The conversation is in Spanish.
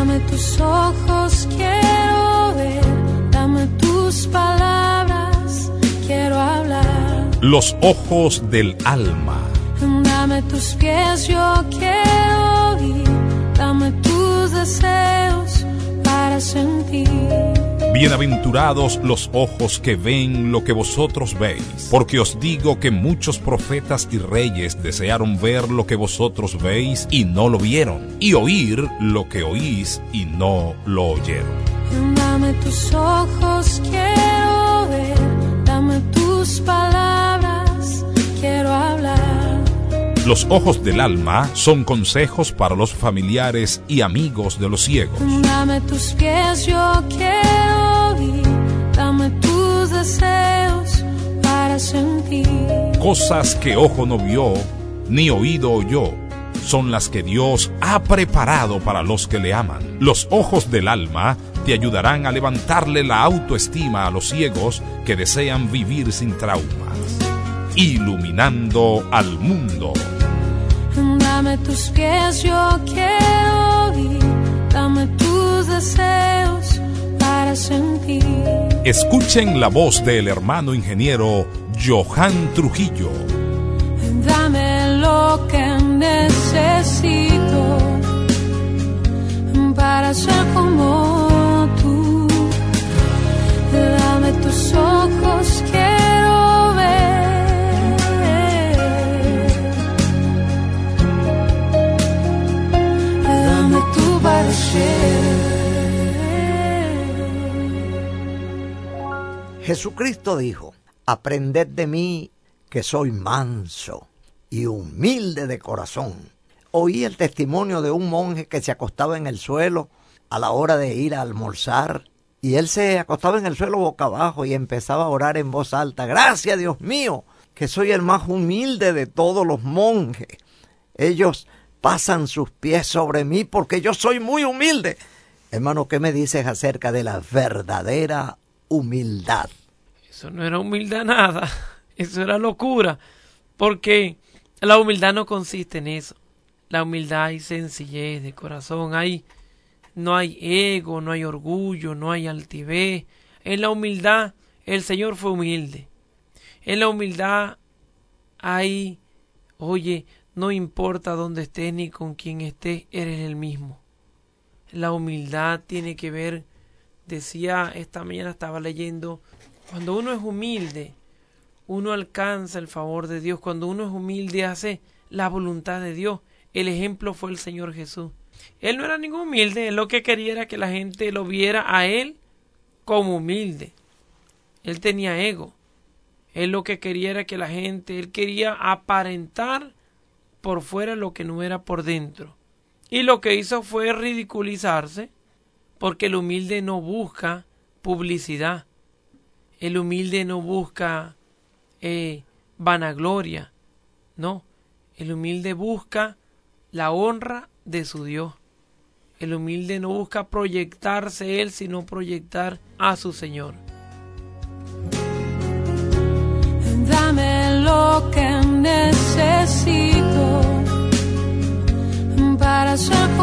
Dame tus ojos, quiero ver. Dame tus palabras, quiero hablar. Los ojos del alma. Dame tus pies, yo quiero ir. Dame tus deseos para sentir. Bienaventurados los ojos que ven lo que vosotros veis, porque os digo que muchos profetas y reyes desearon ver lo que vosotros veis y no lo vieron, y oír lo que oís y no lo oyeron. Dame tus ojos, quiero ver. Dame tus palabras, quiero hablar. Los ojos del alma son consejos para los familiares y amigos de los ciegos. Dame tus pies, yo quiero ir. Dame tus deseos para sentir. Cosas que ojo no vio, ni oído oyó, son las que Dios ha preparado para los que le aman. Los ojos del alma te ayudarán a levantarle la autoestima a los ciegos que desean vivir sin traumas. Iluminando al mundo. Dame tus pies, yo quiero ir. Dame tus deseos para sentir. Escuchen la voz del hermano ingeniero Johan Trujillo. Dame lo que necesito para ser como tú. Dame tus ojos, quiero ver. Dame tu parecer. Jesucristo dijo: aprended de mí que soy manso y humilde de corazón. Oí el testimonio de un monje que se acostaba en el suelo a la hora de ir a almorzar, y él se acostaba en el suelo boca abajo y empezaba a orar en voz alta: gracias, Dios mío, que soy el más humilde de todos los monjes. Ellos pasan sus pies sobre mí porque yo soy muy humilde. Hermano, ¿qué me dices acerca de la verdadera humildad? Eso no era humildad nada, eso era locura, porque la humildad no consiste en eso. La humildad hay sencillez de corazón, no hay ego, no hay orgullo, no hay altivez. En la humildad el Señor fue humilde. En la humildad no importa dónde estés ni con quién estés, eres el mismo. La humildad tiene que ver, decía esta mañana, estaba leyendo, cuando uno es humilde, uno alcanza el favor de Dios. Cuando uno es humilde, hace la voluntad de Dios. El ejemplo fue el Señor Jesús. Él no era ningún humilde, él lo que quería era que la gente lo viera a él como humilde. Él tenía ego. Él lo que quería era que él quería aparentar por fuera lo que no era por dentro. Y lo que hizo fue ridiculizarse, porque el humilde no busca publicidad. El humilde no busca vanagloria. No, el humilde busca la honra de su Dios. El humilde no busca proyectarse él, sino proyectar a su Señor. Dame lo que necesito para ser